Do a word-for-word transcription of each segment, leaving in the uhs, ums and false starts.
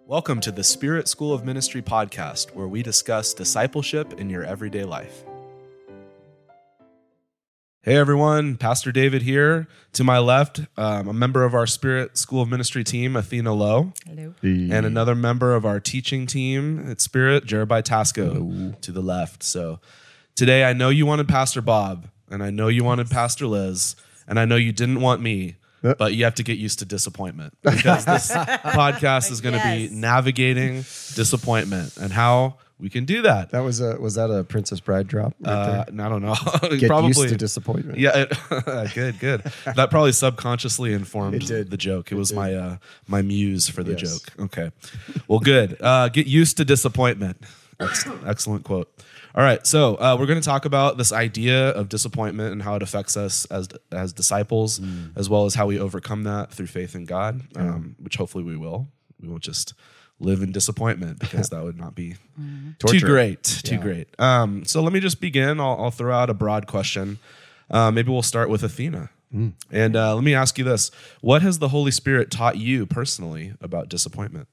Welcome to the Spirit School of Ministry podcast, where we discuss discipleship in your everyday life. Hey everyone, Pastor David here. To my left, um, a member of our Spirit School of Ministry team, Athena Lowe. Hello. And another member of our teaching team at Spirit, Jeremiah Tasco, Hello. To the left. So today I know you wanted Pastor Bob, and I know you wanted Pastor Liz, and I know you didn't want me. But you have to get used to disappointment, because this podcast is going to Yes. be navigating disappointment and how we can do that. That was a was that a Princess Bride drop? Right Uh, there? I don't know. Get probably, used to disappointment. Yeah, it, good, good. That probably subconsciously informed It did. the joke. It, It was did. my uh, my muse for the Yes. joke. Okay, well, good. Uh, get used to disappointment. Excellent, excellent quote. All right, so uh, we're going to talk about this idea of disappointment and how it affects us as as disciples, Mm. as well as how we overcome that through faith in God, um, which hopefully we will. We won't just live in disappointment, because that would not be too Torture. great, too Yeah. great. Um, so let me just begin. I'll, I'll throw out a broad question. Uh, maybe we'll start with Athena. Mm. And uh, let me ask you this. What has the Holy Spirit taught you personally about disappointment?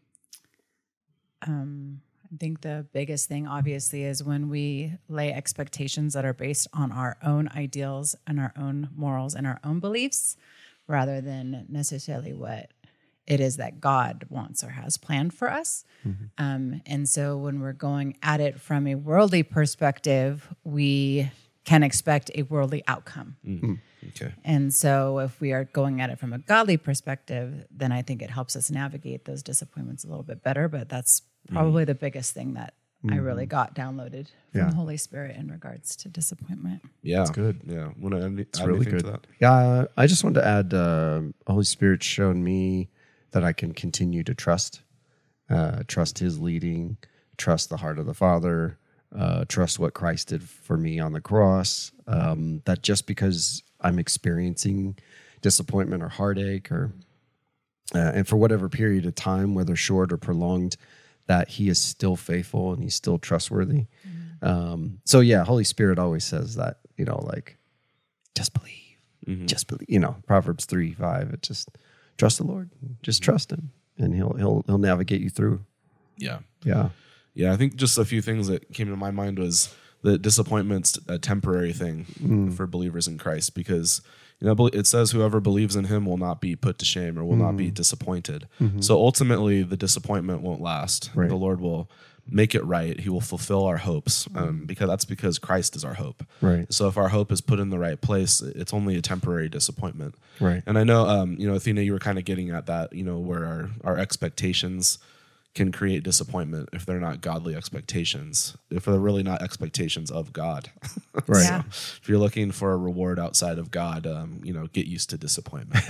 Um, I think the biggest thing, obviously, is when we lay expectations that are based on our own ideals and our own morals and our own beliefs, rather than necessarily what it is that God wants or has planned for us. Um, and so when we're going at it from a worldly perspective, we can expect a worldly outcome. Mm. Okay. And so if we are going at it from a godly perspective, then I think it helps us navigate those disappointments a little bit better. But that's probably the biggest thing that I really got downloaded from Yeah. the Holy Spirit in regards to disappointment. Yeah. That's good. Yeah. Want to add, It's add really anything good. to that? Yeah, I just wanted to add. Uh, Holy Spirit shown me that I can continue to trust, uh, trust His leading, trust the heart of the Father, uh, trust what Christ did for me on the cross. Um, that just because I'm experiencing disappointment or heartache, or uh, and for whatever period of time, whether short or prolonged, that He is still faithful and He's still trustworthy. Um, so yeah, Holy Spirit always says that, you know, like, just believe, Mhm. just believe, you know, Proverbs three, five, it just trust the Lord, just trust Him, and he'll, he'll, he'll navigate you through. Yeah. Yeah. Yeah. I think just a few things that came to my mind was that disappointment's a temporary thing Mm. for believers in Christ, because you know it says whoever believes in Him will not be put to shame or will not be disappointed. So ultimately, the disappointment won't last. Mm-hmm. Right. The Lord will make it right. He will fulfill our hopes, um, because that's because Christ is our hope. Right. So if our hope is put in the right place, it's only a temporary disappointment. Right. And I know, um, you know, Athena, you were kind of getting at that, you know, where our, our expectations can create disappointment if they're not godly expectations, if they're really not expectations of God. Right. Yeah. If you're looking for a reward outside of God, um, you know, get used to disappointment.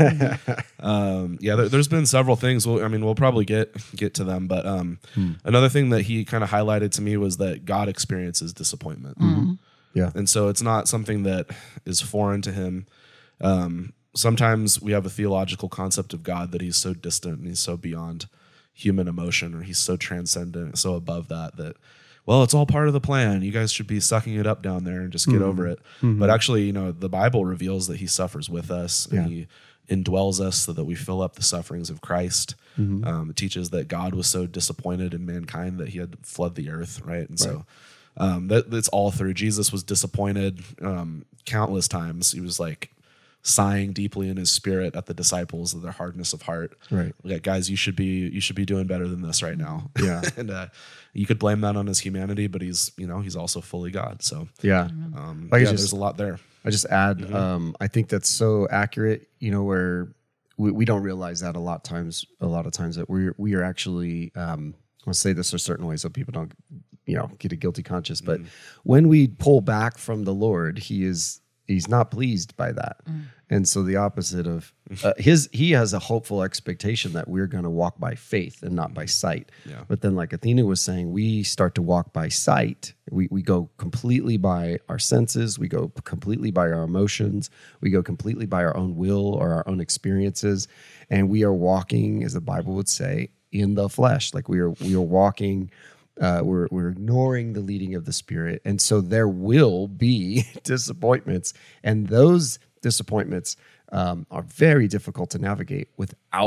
um, yeah, there, there's been several things. We'll, I mean, we'll probably get get to them, but um, another thing that he kind of highlighted to me was that God experiences disappointment. Yeah. And so it's not something that is foreign to Him. Um, sometimes we have a theological concept of God that He's so distant and He's so beyond human emotion, or He's so transcendent, so above that, that, well, it's all part of the plan. You guys should be sucking it up down there and just get over it. But actually, you know, the Bible reveals that He suffers with us, and Yeah. He indwells us so that we fill up the sufferings of Christ. Um, it teaches that God was so disappointed in mankind that He had to flood the earth, right? And so um, that, that's all through. Jesus was disappointed um, countless times. He was like sighing deeply in His spirit at the disciples of their hardness of heart. Right. Like, guys, you should be you should be doing better than this right now. Yeah. And uh, you could blame that on His humanity, but He's you know He's also fully God. So Yeah. um, I yeah, just- there's a lot there. I just add, um, I think that's so accurate, you know, where we, we don't realize that a lot of times, a lot of times that we're, we are actually, um, I'll say this a certain way so people don't, you know, get a guilty conscience, but when we pull back from the Lord, He is, He's not pleased by that. And so the opposite of uh, his, He has a hopeful expectation that we're going to walk by faith and not by sight. Yeah. But then, like Athena was saying, we start to walk by sight. We we go completely by our senses. We go completely by our emotions. We go completely by our own will or our own experiences. And we are walking, as the Bible would say, in the flesh. Like we are we are walking. Uh, we're we're ignoring the leading of the Spirit, and so there will be disappointments, and those disappointments um, are very difficult to navigate without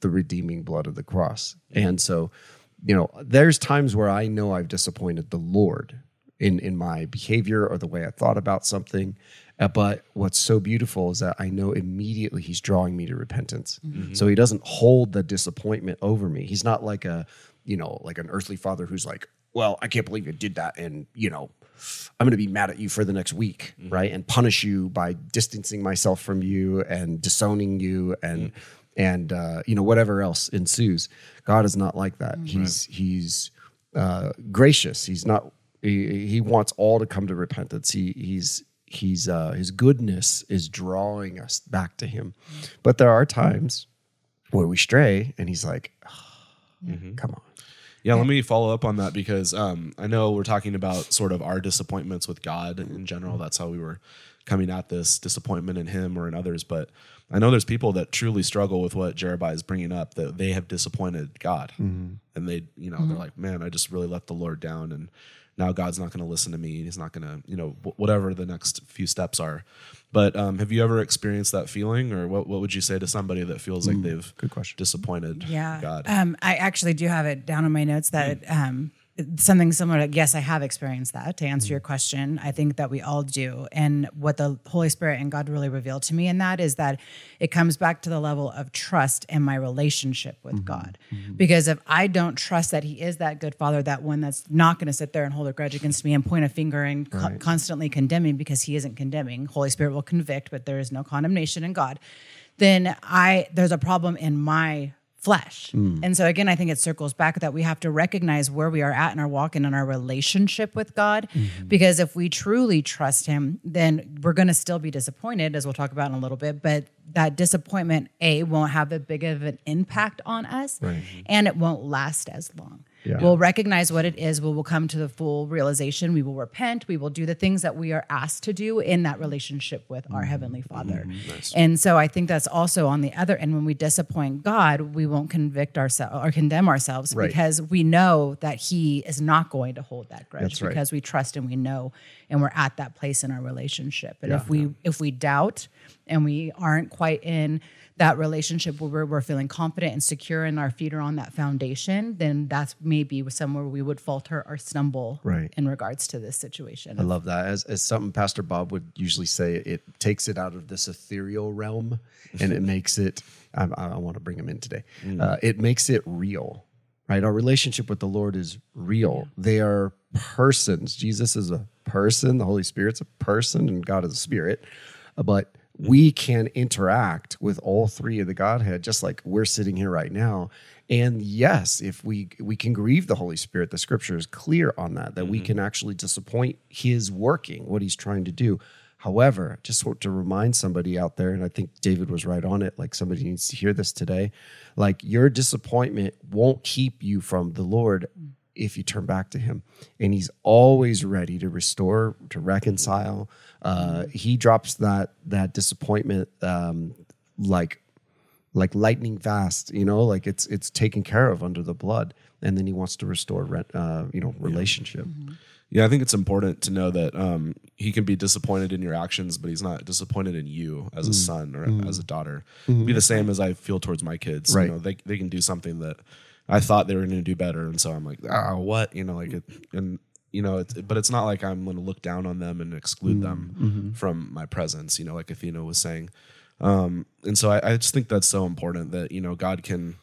the redeeming blood of the cross. And so, you know, there's times where I know I've disappointed the Lord in, in my behavior or the way I thought about something. Uh, but what's so beautiful is that I know immediately he's drawing me to repentance. Mm-hmm. So he doesn't hold the disappointment over me. He's not like a, you know, like an earthly father who's like, well, I can't believe you did that. And, you know, I'm going to be mad at you for the next week, mm-hmm. right? And punish you by distancing myself from you and disowning you and, mm-hmm. and uh, you know, whatever else ensues. God is not like that. Mm-hmm. He's, he's uh, gracious. He's not, he, he wants all to come to repentance. He, he's, he's, uh, his goodness is drawing us back to him. Mm-hmm. But there are times where we stray and he's like, oh, mm-hmm. come on. Yeah, let me follow up on that because um, I know we're talking about sort of our disappointments with God in general. That's how we were coming at this disappointment in him or in others. But I know there's people that truly struggle with what Jeremiah is bringing up, that they have disappointed God. Mm-hmm. And they, you know, mm-hmm. they're like, man, I just really let the Lord down. And now God's not going to listen to me. He's not going to, you know, whatever the next few steps are. But um, have you ever experienced that feeling, or what, what would you say to somebody that feels like mm, they've good question. disappointed yeah. God? Um, I actually do have it down in my notes that mm. um, something similar to, yes, I have experienced that, to answer mm. your question. I think that we all do. And what the Holy Spirit and God really revealed to me in that is that it comes back to the level of trust in my relationship with mm-hmm. God. Mm-hmm. Because if I don't trust that he is that good father, that one that's not going to sit there and hold a grudge against me and point a finger and right. co- constantly condemning, because he isn't condemning. Holy Spirit will convict, but there is no condemnation in God. Then I there's a problem in my flesh. Mm. And so again, I think it circles back that we have to recognize where we are at in our walk and in our relationship with God. Mm-hmm. Because if we truly trust him, then we're going to still be disappointed, as we'll talk about in a little bit. But that disappointment, A, won't have a big of an impact on us, right. and it won't last as long. Yeah. We'll recognize what it is. We will come to the full realization. We will repent. We will do the things that we are asked to do in that relationship with our mm-hmm. Heavenly Father. Mm-hmm. Nice. And so I think that's also on the other end. When we disappoint God, we won't convict ourselves or condemn ourselves right. because we know that he is not going to hold that grudge that's because right. we trust and we know and we're at that place in our relationship. And yeah, if we yeah. if we doubt and we aren't quite in that relationship where we're, we're feeling confident and secure and our feet are on that foundation, then that's maybe somewhere we would falter or stumble right. in regards to this situation. I love that. As, as something Pastor Bob would usually say, it takes it out of this ethereal realm and it makes it, I, I want to bring him in today, mm. uh, it makes it real, right? Our relationship with the Lord is real. Yeah. They are persons. Jesus is a person. The Holy Spirit's a person and God is a spirit. But we can interact with all three of the Godhead, just like we're sitting here right now. And yes, if we we can grieve the Holy Spirit, the scripture is clear on that, that mm-hmm. we can actually disappoint his working, what he's trying to do. However, just want to remind somebody out there, and I think David was right on it, like somebody needs to hear this today, like your disappointment won't keep you from the Lord if you turn back to him. And he's always ready to restore, to reconcile. Uh, he drops that that disappointment um, like like lightning fast, you know, like it's it's taken care of under the blood. And then he wants to restore, uh, you know, relationship. Mm-hmm. Yeah, I think it's important to know that um, he can be disappointed in your actions, but he's not disappointed in you as a mm. son or mm. as a daughter. Mm-hmm. Be the same as I feel towards my kids. Right. You know, they they can do something that I thought they were going to do better, and so I'm like, ah, what? You know, like it, and you know, it's, but it's not like I'm going to look down on them and exclude mm-hmm. them from my presence. You know, like Athena was saying, um, and so I, I just think that's so important that you know God can.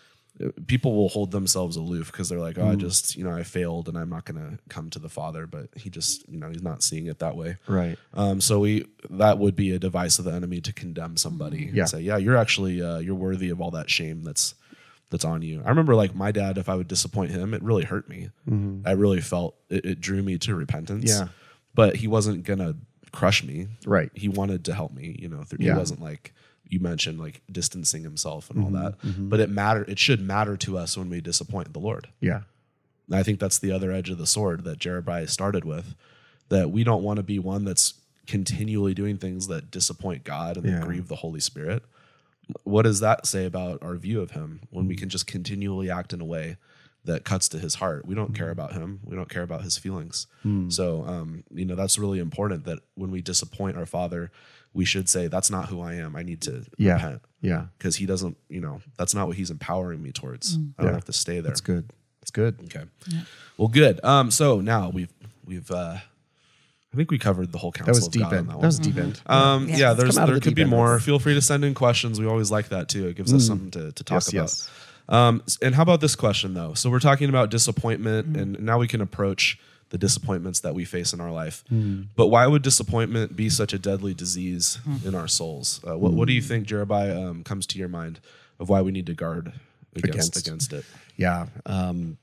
People will hold themselves aloof because they're like, oh, mm. I just, you know, I failed and I'm not going to come to the Father, but he just, you know, he's not seeing it that way. Right. Um, so we, that would be a device of the enemy to condemn somebody yeah. and say, yeah, you're actually, uh, you're worthy of all that shame that's, that's on you. I remember like my dad, if I would disappoint him, it really hurt me. Mm-hmm. I really felt it, it drew me to repentance, yeah. but he wasn't going to crush me. Right. He wanted to help me, you know, he yeah. wasn't like, you mentioned like distancing himself and mm-hmm, all that, mm-hmm. but it matter. It should matter to us when we disappoint the Lord. Yeah. And I think that's the other edge of the sword that Jeremiah started with, that we don't want to be one that's continually doing things that disappoint God and yeah. that grieve the Holy Spirit. What does that say about our view of him when we can just continually act in a way that cuts to his heart? We don't mm-hmm. care about him. We don't care about his feelings. Mm. So, um, you know, that's really important that when we disappoint our Father, we should say, that's not who I am. I need to Yeah. repent. Yeah. Because he doesn't, you know, that's not what he's empowering me towards. I don't Yeah. have to stay there. That's good. That's good. Okay. Well, good. Um, so now we've we've uh I think we covered the whole counsel That was of deep God on end. that That one. was deep end. Um, Yeah. yeah, Let's there's come out of there the could deep be end. more. Feel free to send in questions. We always like that too. It gives us something to, to talk Yes, about. yes. Um, and how about this question though? So we're talking about disappointment, and now we can approach the disappointments that we face in our life. But why would disappointment be such a deadly disease in our souls? Uh, what, what do you think, Jeremiah, um, comes to your mind of why we need to guard against Against. against it? Yeah. Um,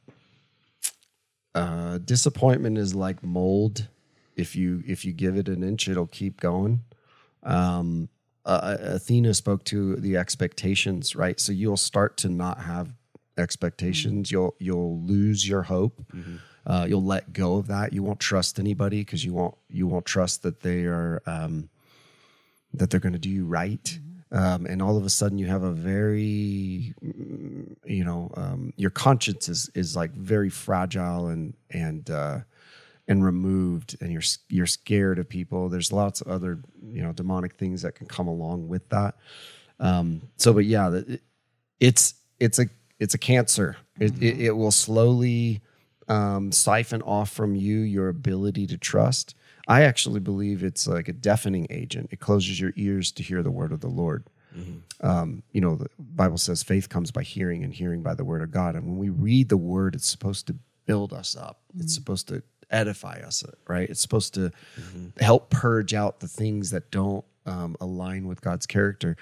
uh, disappointment is like mold. If you if you give it an inch, it'll keep going. Um, uh, Athena spoke to the expectations, right? So you'll start to not have expectations. You'll you'll lose your hope. Uh, you'll let go of that. You won't trust anybody because you won't you won't trust that they are um, that they're going to do you right. Um, and all of a sudden, you have a very, mm, you know, um, your conscience is is like very fragile and and uh, and removed, and you're you're scared of people. There's lots of other, you know, demonic things that can come along with that. Um, so, but yeah, it, it's it's a it's a cancer. It, it, it will slowly um, siphon off from you your ability to trust. I actually believe it's like a deafening agent. It closes your ears to hear the word of the Lord. Mm-hmm. Um, you know, the Bible says faith comes by hearing, and hearing by the word of God. And when we read the word, it's supposed to build us up. Mm-hmm. It's supposed to edify us, right? It's supposed to mm-hmm. help purge out the things that don't um, align with God's character.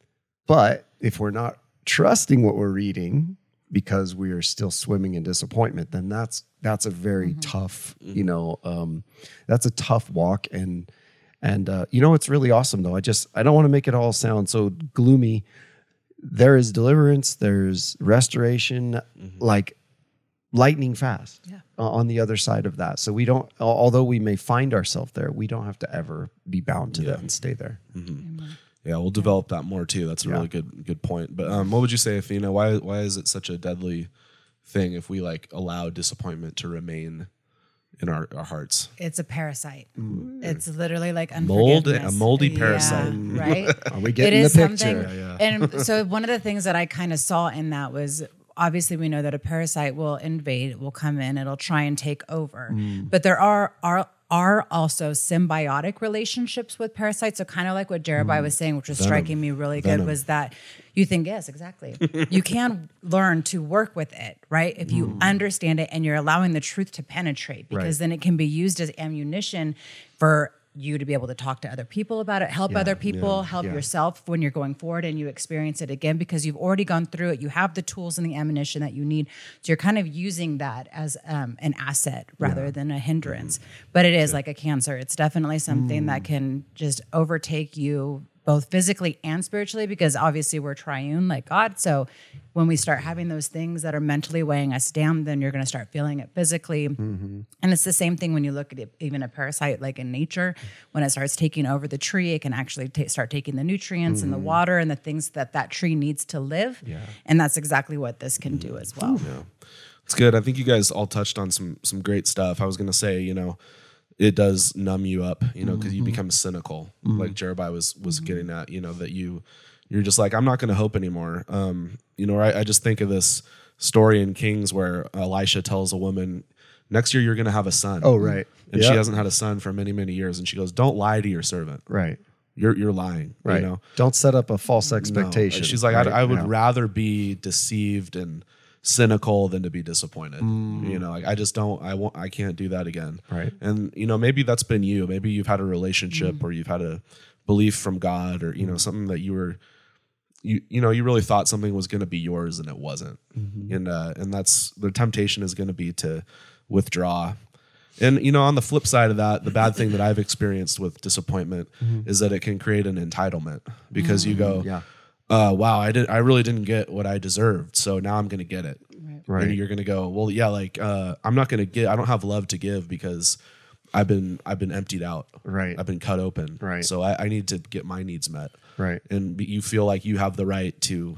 But if we're not trusting what we're reading because we are still swimming in disappointment, then that's that's a very mm-hmm. tough, you know, um, that's a tough walk. And and uh, you know, it's really awesome though. I just I don't want to make it all sound so gloomy. There is deliverance. There's restoration, mm-hmm. like lightning fast yeah. uh, on the other side of that. So we don't, although we may find ourselves there, we don't have to ever be bound to yeah. that and stay there. Mm-hmm. Yeah, we'll develop that more too. That's a Yeah. really good good point. But um, what would you say, Athena? Why why is it such a deadly thing if we like allow disappointment to remain in our, our hearts? It's a parasite. Mm. It's literally like Mold, unforgiveness. a moldy parasite, yeah, right? Are we It getting is the picture? something. Yeah, And so one of the things that I kind of saw in that was, obviously we know that a parasite will invade, it will come in, it'll try and take over. Mm. But there are are are also symbiotic relationships with parasites. So kind of like what Jeremiah mm. was saying, which was Venom. striking me really Venom. good, was that you think, yes, exactly. You can learn to work with it, right? If you mm. understand it and you're allowing the truth to penetrate, because Right. then it can be used as ammunition for you to be able to talk to other people about it, help Yeah, other people, yeah, help yeah. yourself when you're going forward and you experience it again, because you've already gone through it. You have the tools and the ammunition that you need. So you're kind of using that as um, an asset rather Yeah. than a hindrance. Mm. But it is like a cancer. It's definitely something Mm. that can just overtake you both physically and spiritually, because obviously we're triune like God. So when we start having those things that are mentally weighing us down, then you're going to start feeling it physically. Mm-hmm. And it's the same thing when you look at it, even a parasite like in nature, when it starts taking over the tree, it can actually ta start taking the nutrients mm-hmm. and the water and the things that that tree needs to live. Yeah. And that's exactly what this can do as well. Yeah. It's good. I think you guys all touched on some some great stuff. I was going to say, you know, it does numb you up, you know, because mm-hmm. you become cynical, mm-hmm. like Jeremiah was was mm-hmm. getting at, you know, that you you're just like, I'm not going to hope anymore. Um, you know, I, I just think of this story in Kings where Elisha tells a woman, next year you're going to have a son. Oh, right. And Yep. she hasn't had a son for many, many years. And she goes, don't lie to your servant. Right. You're you're lying. Right. You know? Don't set up a false No. expectation. She's like, right? I, I would Yeah. rather be deceived and cynical than to be disappointed. Mm. You know, like, I just don't, I won't, I can't do that again. Right. And, you know, maybe that's been you. Maybe you've had a relationship mm. or you've had a belief from God, or, you know, something that you were, you, you know, you really thought something was going to be yours and it wasn't. Mm-hmm. And, uh, and that's, the temptation is going to be to withdraw. And, you know, on the flip side of that, the bad thing that I've experienced with disappointment mm-hmm. is that it can create an entitlement, because mm-hmm. you go, yeah. uh, wow, I did, I really didn't get what I deserved, so now I'm going to get it. Right. Right. And you're going to go, well, yeah, like, uh, I'm not going to get, I don't have love to give because I've been, I've been emptied out. Right. I've been cut open. Right. So I, I need to get my needs met. Right. And be- you feel like you have the right to,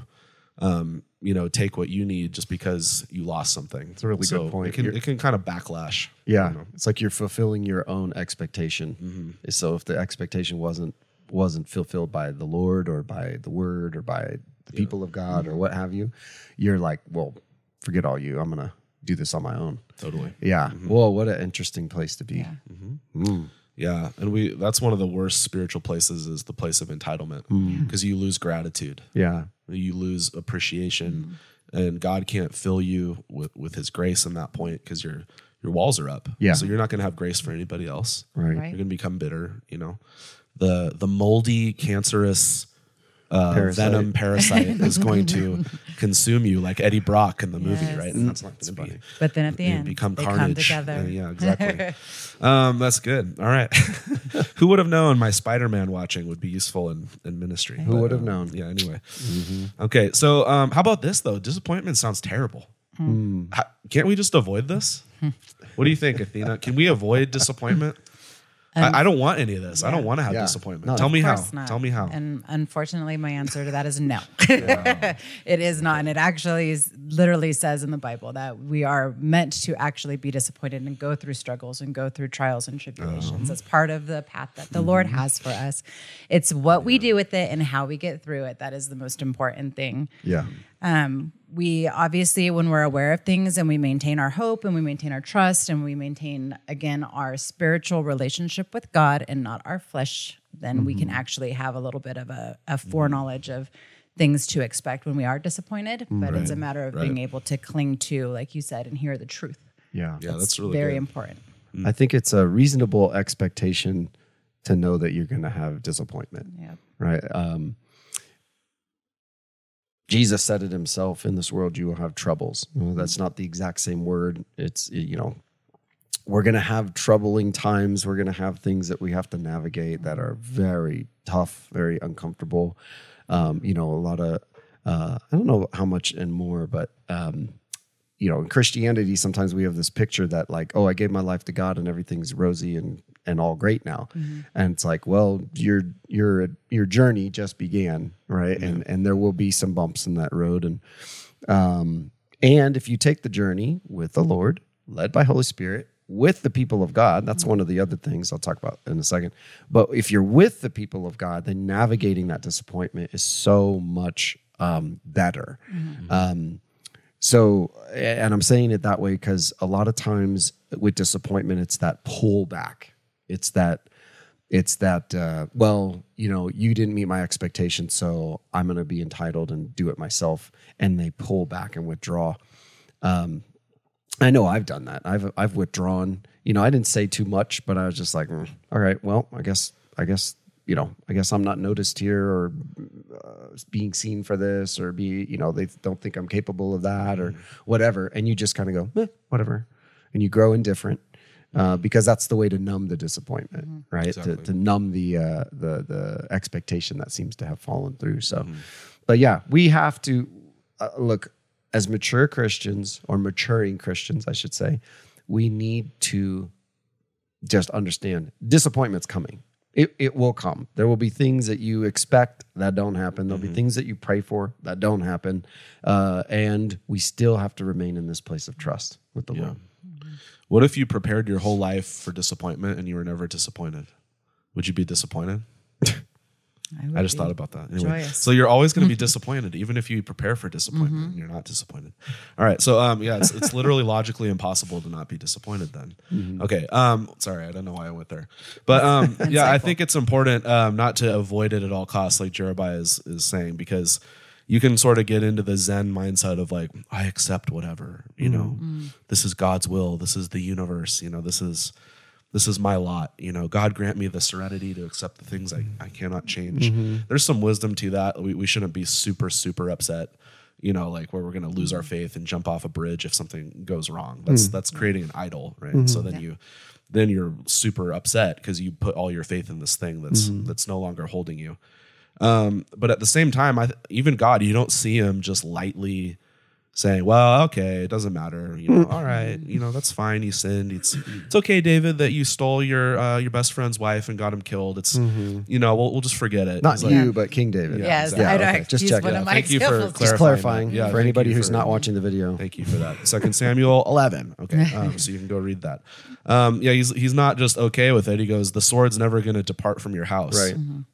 um, you know, take what you need just because you lost something. It's a really so good point. It can, You're- it can kind of backlash. Yeah. You know? It's like you're fulfilling your own expectation. Mm-hmm. So if the expectation wasn't wasn't fulfilled by the Lord or by the word or by the people of God or what have you, you're like, well, forget all you. I'm going to do this on my own. Totally. Yeah. Well, what an interesting place to be. Yeah. Mm. Yeah, and we that's one of the worst spiritual places is the place of entitlement because you lose gratitude. Yeah. You lose appreciation, and God can't fill you with, with his grace in that point because your your walls are up. Yeah. So you're not going to have grace for anybody else. Right. Right. You're going to become bitter, you know. The the moldy, cancerous uh, Parasite. venom parasite is going to consume you like Eddie Brock in the movie, Yes. right? And that's not going to be But then at the you end, become they carnage. come together. Uh, yeah, exactly. um, that's good. All right. Who would have known my Spider-Man watching would be useful in, in ministry? Who But, would have um, known? Yeah, anyway. Okay, so um, how about this, though? Disappointment sounds terrible. How- can't we just avoid this? What do you think, Athena? Can we avoid disappointment? I, I don't want any of this. I don't want to have Yeah. disappointment. No, Tell of me how. course not. Tell me how. And unfortunately, my answer to that is no. It is not. And it actually is, literally says in the Bible that we are meant to actually be disappointed and go through struggles and go through trials and tribulations. That's part of the path that the Lord has for us. It's what we do with it and how we get through it. That is the most important thing. Yeah. Um, we obviously, when we're aware of things and we maintain our hope and we maintain our trust and we maintain, again, our spiritual relationship with God and not our flesh, then we can actually have a little bit of a, a foreknowledge of things to expect when we are disappointed. But it's a matter of right. being able to cling to, like you said, and hear the truth. Yeah. yeah, that's really Very good. important. I think it's a reasonable expectation to know that you're going to have disappointment, Yeah. right? Um, Jesus said it himself, in this world you will have troubles. Well, that's not the exact same word. It's, you know, we're going to have troubling times. We're going to have things that we have to navigate that are very tough, very uncomfortable. Um, you know, a lot of, uh, I don't know how much and more, but, um, you know, in Christianity, sometimes we have this picture that like, oh, I gave my life to God and everything's rosy and, and all great now. And it's like, well, your, your, your journey just began. Right. And, and there will be some bumps in that road. And, um, and if you take the journey with the Lord, led by Holy Spirit, with the people of God, that's one of the other things I'll talk about in a second. But if you're with the people of God, then navigating that disappointment is so much um, better. Um, so, and I'm saying it that way because a lot of times with disappointment, it's that pullback. It's that, it's that, uh, well, you know, you didn't meet my expectations, so I'm going to be entitled and do it myself. And they pull back and withdraw. Um, I know I've done that. I've I've withdrawn. You know, I didn't say too much, but I was just like, mm, all right, well, I guess I guess you know, I guess I'm not noticed here or uh, being seen for this or be, you know, they don't think I'm capable of that or whatever. And you just kind of go, eh, whatever, and you grow indifferent uh, because that's the way to numb the disappointment, mm-hmm. right? Exactly. To to numb the uh, the the expectation that seems to have fallen through. So, mm-hmm. but yeah, we have to uh, look. As mature Christians, or maturing Christians, I should say, we need to just understand disappointment's coming. It it will come. There will be things that you expect that don't happen. There'll mm-hmm. be things that you pray for that don't happen. Uh, and we still have to remain in this place of trust with the Yeah. Lord. What if you prepared your whole life for disappointment and you were never disappointed? Would you be disappointed? would I just be thought about that. Anyway, joyous. so you're always going to be disappointed, even if you prepare for disappointment. Mm-hmm. You're not disappointed. All right. So um, yeah, it's, it's literally logically impossible to not be disappointed. Then, Mm-hmm. okay. Um, sorry, I don't know why I went there, but um, yeah, I think it's important um, not to avoid it at all costs, like Jeremiah is is saying, because you can sort of get into the Zen mindset of like, I accept whatever. You know, Mm-hmm. this is God's will. This is the universe. You know, this is. This is my lot. You know, God grant me the serenity to accept the things I, I cannot change. Mm-hmm. There's some wisdom to that. We, we shouldn't be super, super upset, you know, like where we're going to lose our faith and jump off a bridge if something goes wrong. That's mm-hmm. that's creating an idol, right? Mm-hmm. So then yeah. you then you're super upset because you put all your faith in this thing that's mm-hmm. that's no longer holding you. Um, but at the same time, I even God, you don't see him just lightly saying, well, okay, it doesn't matter. You know, all right, you know, that's fine. You sinned. It's it's okay, David, that you stole your uh, your best friend's wife and got him killed. It's mm-hmm. you know, we'll we'll just forget it. Not It's you, like, but King David. Yeah, Yes, exactly. I know. Yeah, okay. He's Just check one it of out. my Thank you for examples. clarifying. Just clarifying that. Yeah, for thank anybody you who's for- not watching the video. Thank you for that. Second Samuel eleven. Okay, um, so you can go read that. Um, yeah, he's he's not just okay with it. He goes, the sword's never going to depart from your house. Right. Mm-hmm.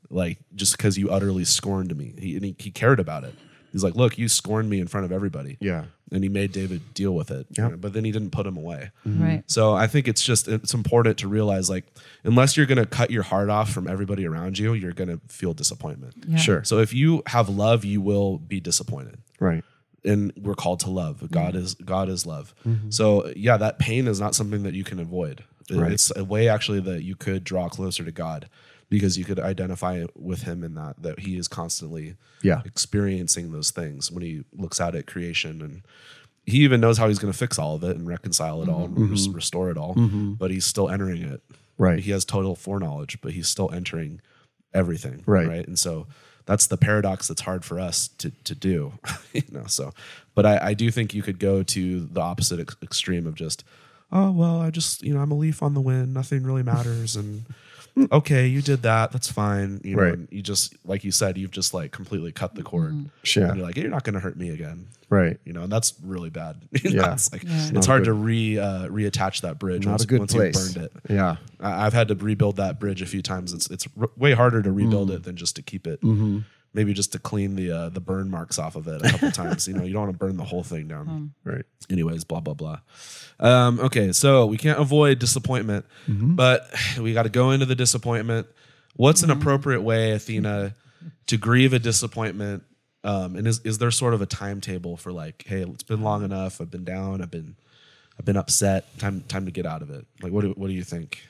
like just because you utterly scorned me. He, and he he cared about it. He's like, look, you scorned me in front of everybody. Yeah. And he made David deal with it. Yeah. You know, but then he didn't put him away. Right. So I think it's just, it's important to realize, like, unless you're going to cut your heart off from everybody around you, you're going to feel disappointment. Yeah. Sure. So if you have love, you will be disappointed. Right. And we're called to love. God is God is love. So yeah, that pain is not something that you can avoid. It- Right. It's a way actually that you could draw closer to God, because you could identify with him in that, that he is constantly Yeah. experiencing those things when he looks out at creation, and he even knows how he's going to fix all of it and reconcile it all and res- restore it all, but he's still entering it. Right. He has total foreknowledge, but he's still entering everything. Right. Right. And so that's the paradox that's hard for us to, to do, you know? So, but I, I do think you could go to the opposite ex- extreme of just, oh, well, I just, you know, I'm a leaf on the wind. Nothing really matters. And okay, you did that. That's fine. You know, Right. and you just, like you said, you've just like completely cut the cord. Sure. And you're like, you're not going to hurt me again. Right. You know, and that's really bad. You know, Yeah. it's like, Yeah. it's Not a hard good- to re, uh, reattach that bridge Not once, a good once place. you've burned it. Yeah. I- I've had to rebuild that bridge a few times. It's it's r- way harder to rebuild it than just to keep it. Mm-hmm. Maybe just to clean the uh, the burn marks off of it a couple times. You know, you don't want to burn the whole thing down. Right. Anyways, blah blah blah. Um, okay, so we can't avoid disappointment, but we got to go into the disappointment. What's an appropriate way, Athena, to grieve a disappointment? Um, and is is there sort of a timetable for like, hey, it's been long enough. I've been down. I've been I've been upset. Time time to get out of it. Like, what do what do you think?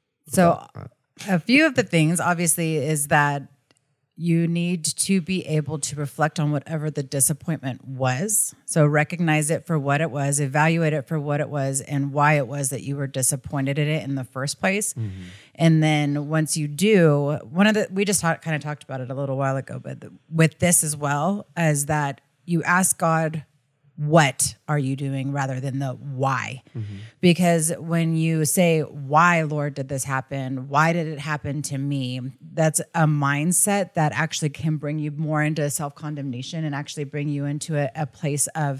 So, a few of the things, obviously, is that you need to be able to reflect on whatever the disappointment was. So, recognize it for what it was, evaluate it for what it was, and why it was that you were disappointed in it in the first place. Mm-hmm. And then, once you do, one of the, we just talk, kind of talked about it a little while ago, but the, with this as well, is that you ask God, what are you doing rather than the why? Mm-hmm. Because when you say, why, Lord, did this happen? Why did it happen to me? That's a mindset that actually can bring you more into self-condemnation and actually bring you into a, a place of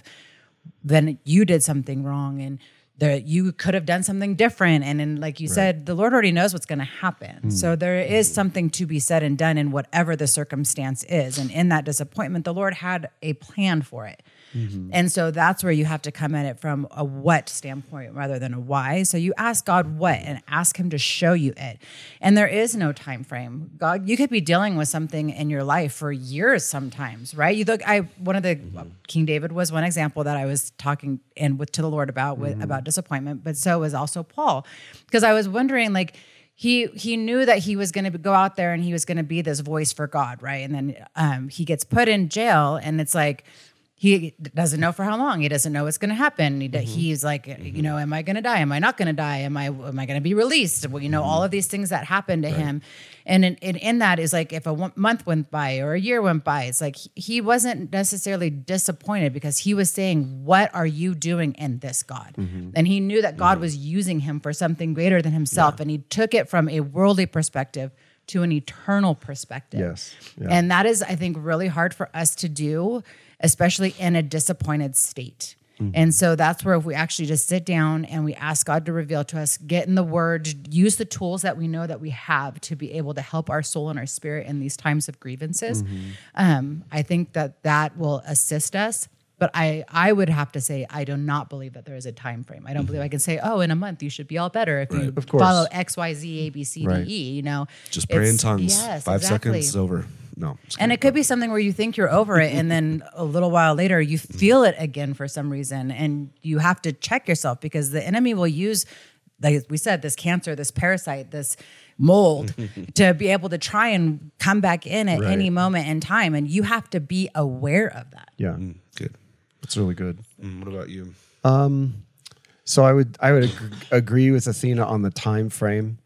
then you did something wrong and that you could have done something different. And then, like you right. said, the Lord already knows what's going to happen. Mm. So there is something to be said and done in whatever the circumstance is. And in that disappointment, the Lord had a plan for it. Mm-hmm. And so that's where you have to come at it from a what standpoint rather than a why. So you ask God what and ask him to show you it. And there is no time frame. God, you could be dealing with something in your life for years sometimes, right? You look, I one of the mm-hmm. King David was one example that I was talking and with to the Lord about with, mm-hmm. about disappointment, but so was also Paul. Because I was wondering, like, He he knew that he was going to go out there and he was going to be this voice for God, right? And then um, he gets put in jail, and it's like, he doesn't know for how long. He doesn't know what's going to happen. He, mm-hmm. He's like, mm-hmm. you know, am I going to die? Am I not going to die? Am I am I going to be released? Well, you know, mm-hmm. all of these things that happen to right. him. And in, in, in that is like, if a one month went by or a year went by, it's like he wasn't necessarily disappointed because he was saying, what are you doing in this, God? Mm-hmm. And he knew that God mm-hmm. was using him for something greater than himself. Yeah. And he took it from a worldly perspective to an eternal perspective. Yes. Yeah. And that is, I think, really hard for us to do, especially in a disappointed state. Mm-hmm. And so that's where if we actually just sit down and we ask God to reveal to us, get in the word, use the tools that we know that we have to be able to help our soul and our spirit in these times of grievances. Mm-hmm. Um, I think that that will assist us. But I, I would have to say, I do not believe that there is a time frame. I don't mm-hmm. believe I can say, oh, in a month you should be all better if right. you of course. follow X, Y, Z, A, B, C, right. D, E. You know, just pray in tongues. Yes, Five exactly. seconds over. No, and it could be something where you think you're over it, and then a little while later you feel it again for some reason, and you have to check yourself because the enemy will use, like we said, this cancer, this parasite, this mold to be able to try and come back in at right. any moment in time, and you have to be aware of that. Yeah, mm, good. That's really good. Mm, what about you? Um, so I would I would ag- agree with Athena on the time frame.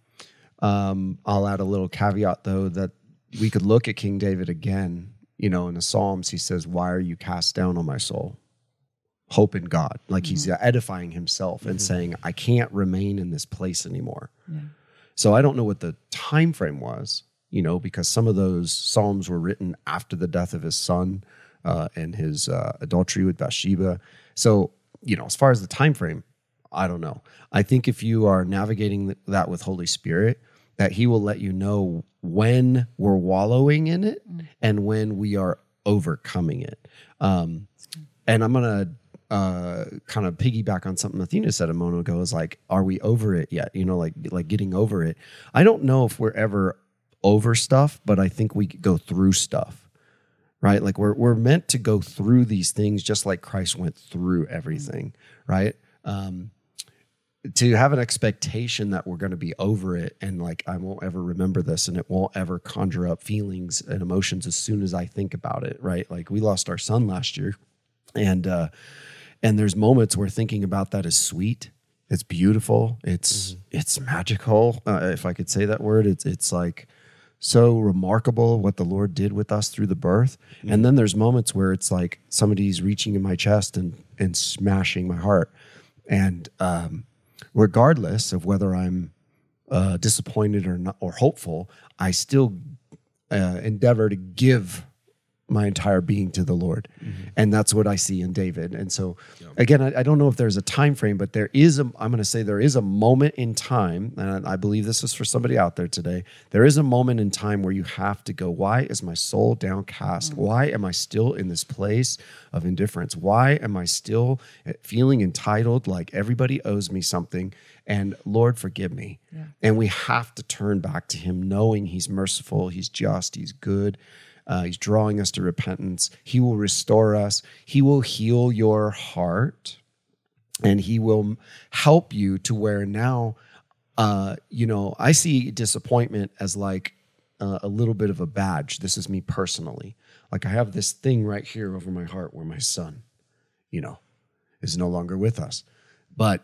Um, I'll add a little caveat though that we could look at King David again. You know, in the Psalms, he says, "Why are you cast down, on my soul? Hope in God." Like mm-hmm. he's edifying himself mm-hmm. and saying, "I can't remain in this place anymore." Yeah. So I don't know what the time frame was. You know, because some of those Psalms were written after the death of his son. Uh, and his uh, adultery with Bathsheba. So, you know, as far as the time frame, I don't know. I think if you are navigating th- that with Holy Spirit, that he will let you know when we're wallowing in it and when we are overcoming it. Um, and I'm going to uh, kind of piggyback on something Athena said a moment ago, is like, are we over it yet? You know, like, like getting over it. I don't know if we're ever over stuff, but I think we go through stuff, right? Like we're, we're meant to go through these things just like Christ went through everything, right? Um, to have an expectation that we're going to be over it and like, I won't ever remember this and it won't ever conjure up feelings and emotions as soon as I think about it, right? Like we lost our son last year, and, uh, and there's moments where thinking about that is sweet. It's beautiful. It's, mm-hmm. it's magical. Uh, if I could say that word, it's, it's like so remarkable what the Lord did with us through the birth. Mm-hmm. And then there's moments where it's like somebody's reaching in my chest and, and smashing my heart. And, um, regardless of whether I'm uh, disappointed or not, or hopeful, I still uh, endeavor to give my entire being to the Lord. Mm-hmm. And that's what I see in David. And so, yeah. again, I, I don't know if there's a time frame, but there is a, I'm going to say there is a moment in time, and I believe this is for somebody out there today. There is a moment in time where you have to go, why is my soul downcast? Mm-hmm. Why am I still in this place of indifference? Why am I still feeling entitled, like everybody owes me something? And Lord, forgive me. Yeah. And we have to turn back to him, knowing he's merciful, he's just, he's good. Uh, he's drawing us to repentance. He will restore us. He will heal your heart, and he will help you to where now, uh, you know, I see disappointment as like uh, a little bit of a badge. This is me personally. Like I have this thing right here over my heart where my son, you know, is no longer with us. But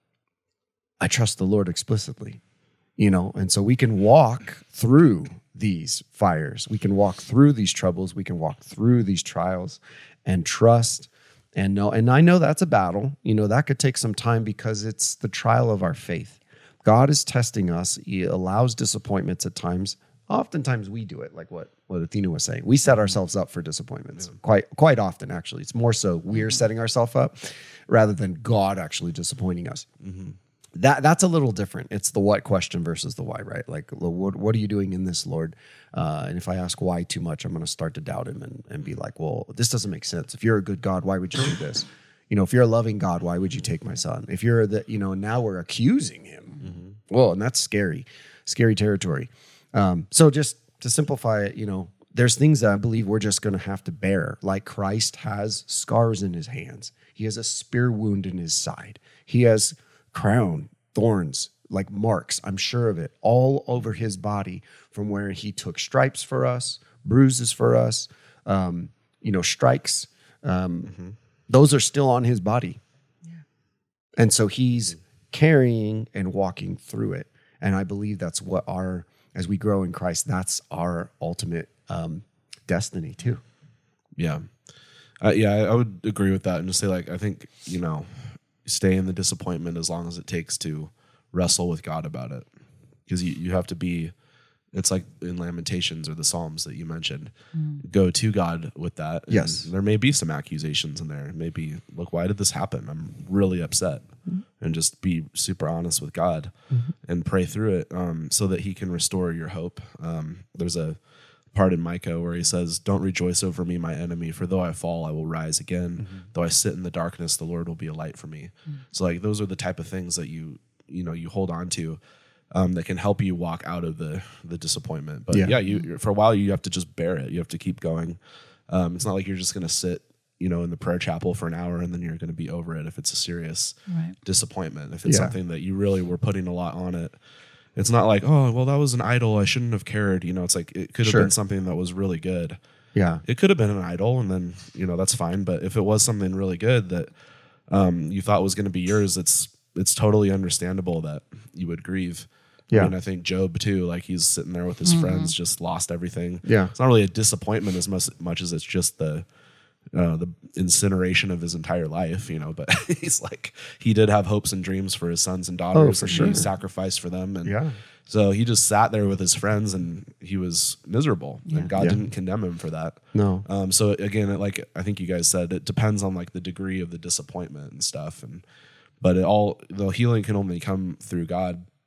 I trust the Lord explicitly, you know, and so we can walk through these fires. We can walk through these troubles. We can walk through these trials and trust and know. And I know that's a battle. You know, that could take some time because it's the trial of our faith. God is testing us. He allows disappointments at times. Oftentimes we do it, like what, what Athena was saying. We set ourselves up for disappointments yeah. quite quite often, actually. It's more so we're mm-hmm. setting ourselves up rather than God actually disappointing us. Mm-hmm. That that's a little different. It's the what question versus the why, right? Like, what what are you doing in this, Lord? Uh, and if I ask why too much, I'm going to start to doubt him and, and be like, well, this doesn't make sense. If you're a good God, why would you do this? You know, if you're a loving God, why would you take my son? If you're the, you know, now we're accusing him. Mm-hmm. Well, and that's scary, scary territory. Um, so just to simplify it, you know, there's things that I believe we're just going to have to bear. Like Christ has scars in his hands. He has a spear wound in his side. He has crown, thorns, like marks, I'm sure of it, all over his body from where he took stripes for us, bruises for us, um, you know, strikes. Um, mm-hmm. Those are still on his body. Yeah. And so he's carrying and walking through it. And I believe that's what our, as we grow in Christ, that's our ultimate um, destiny too. Yeah. Uh, yeah, I, I would agree with that and just say, like, I think, you know, stay in the disappointment as long as it takes to wrestle with God about it. Because you, you have to be, it's like in Lamentations or the Psalms that you mentioned, mm. go to God with that. Yes. And there may be some accusations in there. Maybe, look, why did this happen? I'm really upset. Mm-hmm. And just be super honest with God mm-hmm. and pray through it um, so that he can restore your hope. Um, there's a part in Micah where he says, don't rejoice over me, my enemy, for though I fall, I will rise again. Mm-hmm. Though I sit in the darkness, the Lord will be a light for me. Mm-hmm. So like, those are the type of things that you, you know, you hold on to um, that can help you walk out of the, the disappointment. But yeah, yeah you, for a while you have to just bear it. You have to keep going. Um, it's not like you're just going to sit, you know, in the prayer chapel for an hour and then you're going to be over it. If it's a serious right. disappointment, if it's yeah. something that you really were putting a lot on it, it's not like, oh, well, that was an idol, I shouldn't have cared. You know, it's like, it could have sure. been something that was really good. Yeah. It could have been an idol, and then, you know, that's fine. But if it was something really good that um, you thought was going to be yours, it's it's totally understandable that you would grieve. Yeah. I mean, I think Job, too, like he's sitting there with his mm-hmm. friends, just lost everything. Yeah. It's not really a disappointment as much, much as it's just the uh, the incineration of his entire life, you know, but he's like, he did have hopes and dreams for his sons and daughters. Oh, for and sure. He sacrificed for them. And yeah. so he just sat there with his friends and he was miserable yeah. and God yeah. didn't condemn him for that. No. Um, so again, it, like, I think you guys said, it depends on like the degree of the disappointment and stuff. And, but it all, the healing can only come through God.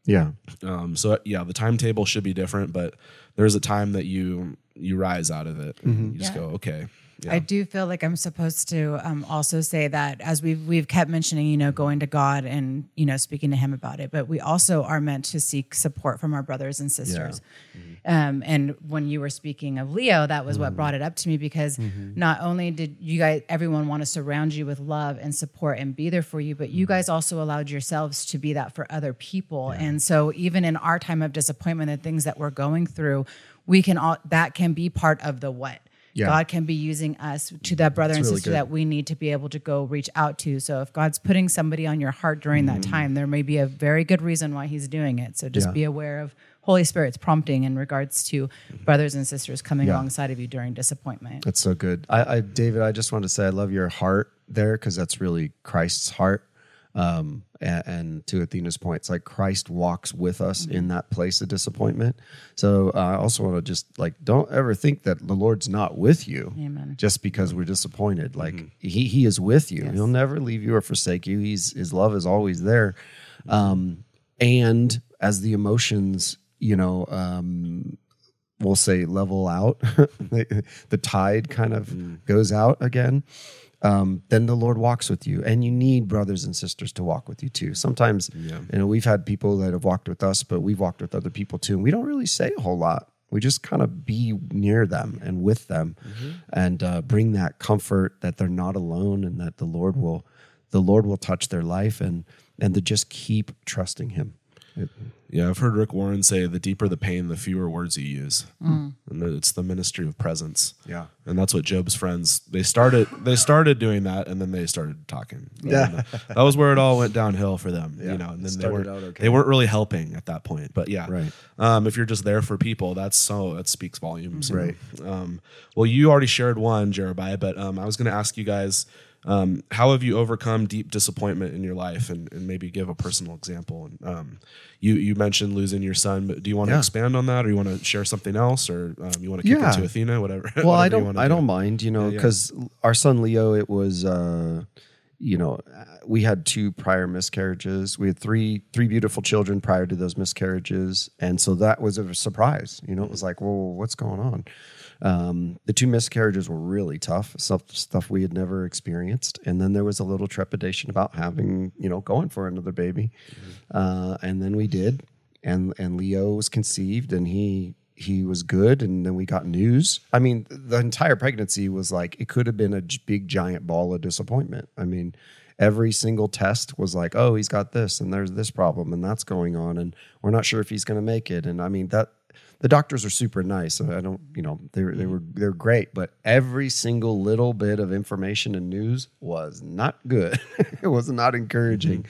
Yeah. Um, so yeah, the timetable should be different, but there's a time that you you rise out of it. And you just Yeah. go, okay. Yeah. I do feel like I'm supposed to um, also say that as we've we've kept mentioning, you know, going to God and, you know, speaking to him about it, but we also are meant to seek support from our brothers and sisters. Um, and when you were speaking of Leo, that was what brought it up to me, because not only did you guys, everyone want to surround you with love and support and be there for you, but you guys also allowed yourselves to be that for other people. And so even in our time of disappointment, the things that we're going through, we can all, that can be part of the what. Yeah. God can be using us to that brother and really sister good. that we need to be able to go reach out to. So if God's putting somebody on your heart during that time, there may be a very good reason why he's doing it. So just Yeah. be aware of Holy Spirit's prompting in regards to brothers and sisters coming Yeah. alongside of you during disappointment. That's so good. I, I David, I just want to say I love your heart there, because that's really Christ's heart. Um, and, and to Athena's point, it's like Christ walks with us in that place of disappointment. So uh, I also want to just like, don't ever think that the Lord's not with you. Amen. Just because we're disappointed. Like he he is with you. Yes. He'll never leave you or forsake you. He's his love is always there. Um, and as the emotions, you know, um, we'll say level out, the, the tide kind of goes out again. Um, then the Lord walks with you, and you need brothers and sisters to walk with you too. Sometimes, Yeah. you know, we've had people that have walked with us, but we've walked with other people too, and we don't really say a whole lot. We just kind of be near them and with them, and uh, bring that comfort that they're not alone, and that the Lord will, the Lord will touch their life, and and to just keep trusting Him. It- Yeah, I've heard Rick Warren say the deeper the pain, the fewer words you use, and that it's the ministry of presence. Yeah. and that's what Job's friends they started. They started doing that, and then they started talking. Yeah. And that was where it all went downhill for them. Yeah, You know, and it then they started weren't out okay. they weren't really helping at that point. But yeah, Right. Um, if you're just there for people, that's so that speaks volumes. you Right. know. Um, well, you already shared one, Jeremiah, but um, I was going to ask you guys. Um, how have you overcome deep disappointment in your life, and, and maybe give a personal example? And um, you you mentioned losing your son, but do you want to Yeah. expand on that, or you want to share something else, or um, you want to keep Yeah. it to Athena, whatever? Well, whatever I you don't. wanna I do. don't mind, you know, Yeah, yeah. because our son Leo, it was, uh, you know, we had two prior miscarriages. We had three three beautiful children prior to those miscarriages, and so that was a surprise. You know, it was like, well, what's going on? Um, the two miscarriages were really tough, stuff stuff we had never experienced, and then there was a little trepidation about having, you know, going for another baby, uh, and then we did, and and Leo was conceived, and he. He was good, and then we got news. I mean, the entire pregnancy was like, it could have been a j- big giant ball of disappointment. I mean, every single test was like, oh, he's got this, and there's this problem, and that's going on, and we're not sure if he's going to make it. And I mean, that the doctors are super nice. So I don't, you know, they were they were they're great, but every single little bit of information and news was not good. It was not encouraging,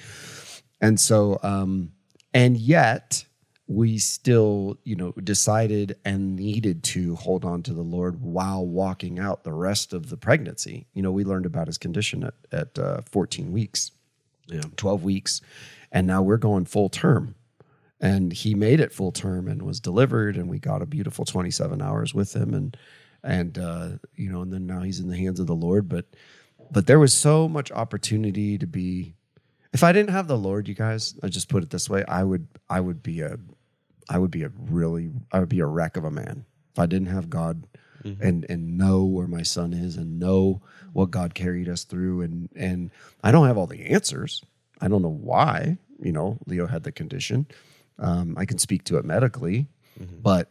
and so, um, and yet. We still, you know, decided and needed to hold on to the Lord while walking out the rest of the pregnancy. You know, we learned about his condition at, at uh, fourteen weeks, Yeah. twelve weeks, and now we're going full term. And he made it full term and was delivered, and we got a beautiful twenty-seven hours with him. And, and uh, you know, and then now he's in the hands of the Lord. But, but there was so much opportunity to be, if I didn't have the Lord, you guys, I just put it this way, I would, I would be a, I would be a really, I would be a wreck of a man if I didn't have God mm-hmm. and and know where my son is and know what God carried us through. And and I don't have all the answers. I don't know why, you know, Leo had the condition. Um, I can speak to it medically, mm-hmm. but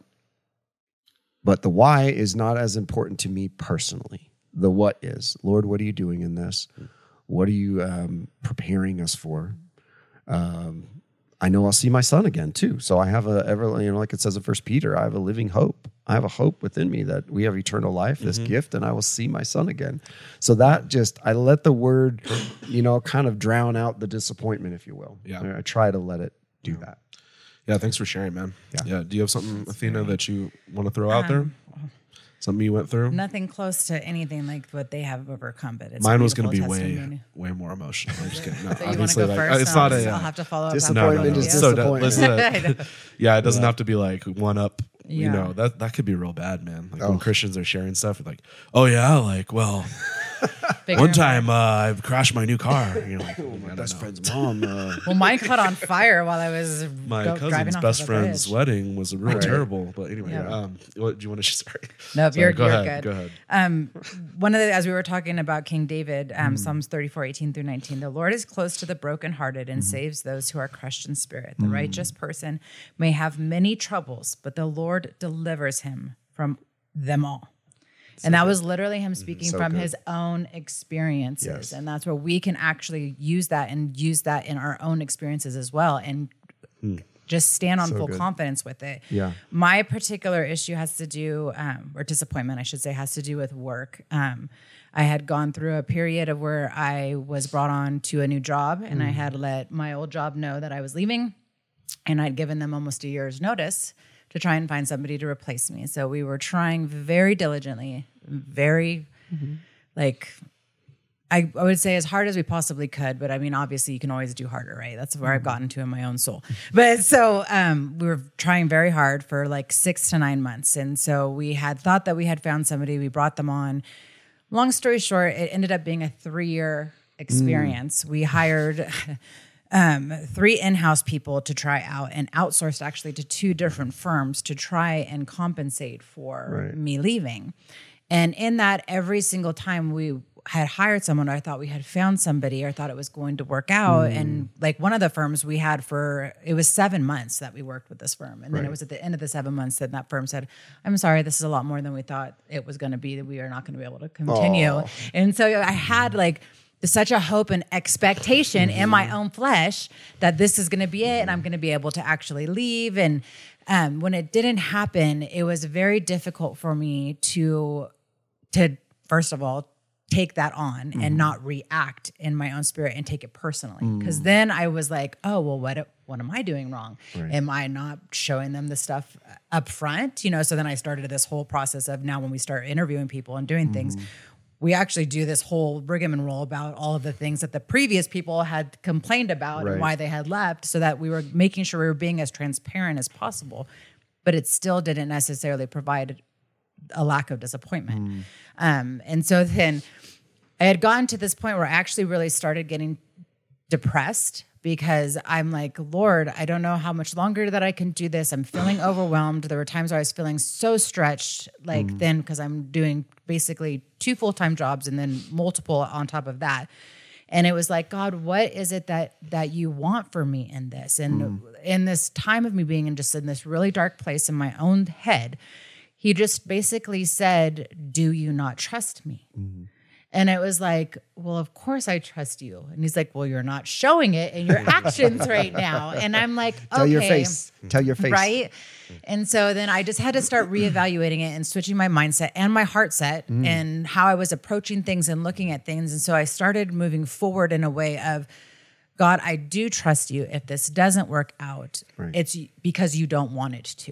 but the why is not as important to me personally. The what is, Lord, what are you doing in this? What are you um, preparing us for? Um, I know I'll see my son again too. So I have a ever, you know, like it says in First Peter, I have a living hope. I have a hope within me that we have eternal life, this mm-hmm. gift, and I will see my son again. So that just, I let the word, you know, kind of drown out the disappointment, if you will. Yeah. I try to let it do yeah. that. Yeah. Thanks for sharing, man. Yeah. Yeah. Do you have something, Athena, that you want to throw out there? Something you went through? Nothing close to anything like what they have overcome, but it's mine was going to be testimony. way, way more emotional. I'm just kidding. No, So you want to go like, first? it's I'll, not a. I'll have to follow up. Disappointment after is you. So disappointment. listen, yeah, it doesn't Yeah. have to be like one up. You Yeah. know, that that could be real bad, man. Like Oh. when Christians are sharing stuff, like, oh yeah, like, well, Bigger One and time, uh, I crashed my new car. You know, like, My best friend's mom. Uh, well, mine caught on fire while I was my go, driving cousin's off best of a friend's bridge. wedding was real Right. terrible. But anyway, Yeah. um, what do you want to? Sorry. No, Sorry, you're, go you're ahead. good. Go ahead. Um, one of the, as we were talking about King David, um, Psalms thirty-four, eighteen through nineteen, the Lord is close to the brokenhearted and saves those who are crushed in spirit. The righteous person may have many troubles, but the Lord delivers him from them all. And that was literally him speaking So from good. his own experiences. Yes. And that's where we can actually use that and use that in our own experiences as well. And just stand on So full good. confidence with it. Yeah. My particular issue has to do, um, or disappointment, I should say, has to do with work. Um, I had gone through a period of where I was brought on to a new job, and I had let my old job know that I was leaving, and I'd given them almost a year's notice to try and find somebody to replace me. So we were trying very diligently, very like I, I would say as hard as we possibly could, but I mean, obviously you can always do harder, right? That's where I've gotten to in my own soul. But so um, we were trying very hard for like six to nine months. And so we had thought that we had found somebody, we brought them on. Long story short, it ended up being a three-year experience. We hired um, three in-house people to try out and outsourced actually to two different firms to try and compensate for Right. me leaving. And in that, every single time we had hired someone, or I thought we had found somebody, or I thought it was going to work out. And like one of the firms we had for, it was seven months that we worked with this firm. And then it Right. was at the end of the seven months that that firm said, I'm sorry, this is a lot more than we thought it was going to be, that we are not going to be able to continue. Aw. And so I had like such a hope and expectation in my own flesh that this is going to be it and I'm going to be able to actually leave. And um, when it didn't happen, it was very difficult for me to, to first of all, take that on and not react in my own spirit and take it personally. Because then I was like, oh, well, what what am I doing wrong? Right. Am I not showing them the stuff up front? You know, so then I started this whole process of now when we start interviewing people and doing things, we actually do this whole rigmarole about all of the things that the previous people had complained about Right. and why they had left, so that we were making sure we were being as transparent as possible. But it still didn't necessarily provide a lack of disappointment. Um, and so then I had gotten to this point where I actually really started getting depressed because I'm like, Lord, I don't know how much longer that I can do this. I'm feeling overwhelmed. There were times where I was feeling so stretched, like then because I'm doing basically two full-time jobs and then multiple on top of that. And it was like, God, what is it that that you want for me in this? And in this time of me being in just in this really dark place in my own head, he just basically said, do you not trust me? And it was like, well, of course I trust you. And he's like, well, you're not showing it in your actions right now. And I'm like, okay. Tell your face. Tell your face. Right. And so then I just had to start reevaluating it and switching my mindset and my heart set and how I was approaching things and looking at things. And so I started moving forward in a way of, God, I do trust you. If this doesn't work out, Right. it's because you don't want it to.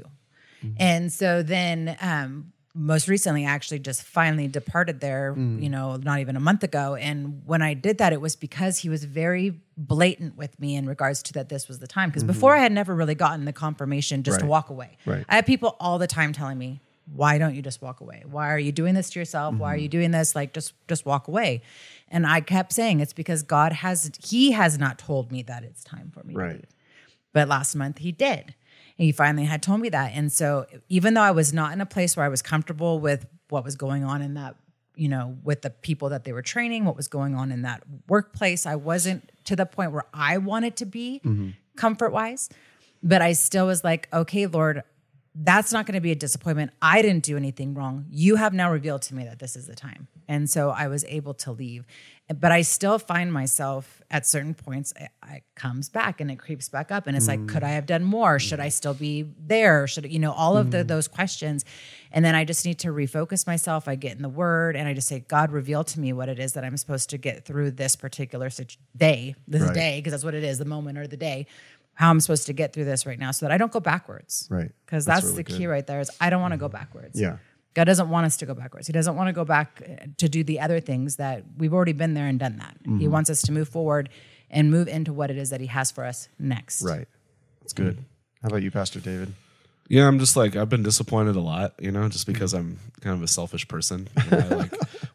And so then, um, most recently, I actually just finally departed there, you know, not even a month ago. And when I did that, it was because he was very blatant with me in regards to that this was the time. Because before I had never really gotten the confirmation just to Right. walk away. Right. I have people all the time telling me, why don't you just walk away? Why are you doing this to yourself? Why are you doing this? Like, just, just walk away. And I kept saying, it's because God has, he has not told me that it's time for me to Right. leave. But last month he did. And he finally had told me that. And so even though I was not in a place where I was comfortable with what was going on in that, you know, with the people that they were training, what was going on in that workplace, I wasn't to the point where I wanted to be comfort wise. But I still was like, okay, Lord, that's not going to be a disappointment. I didn't do anything wrong. You have now revealed to me that this is the time. And so I was able to leave. But I still find myself at certain points, it, it comes back and it creeps back up. And it's like, could I have done more? Should I still be there? Should, you know, all of the, those questions. And then I just need to refocus myself. I get in the word and I just say, God, reveal to me what it is that I'm supposed to get through this particular situ- day, this Right. day, because that's what it is, the moment or the day, how I'm supposed to get through this right now so that I don't go backwards. Right. Because That's that's, really the key good. right there is I don't want to go backwards. Yeah. God doesn't want us to go backwards. He doesn't want to go back uh, to do the other things that we've already been there and done that. Mm-hmm. He wants us to move forward and move into what it is that he has for us next. Right. That's good. How about you, Pastor David? Yeah, I'm just like, I've been disappointed a lot, you know, just because I'm kind of a selfish person. You know, I like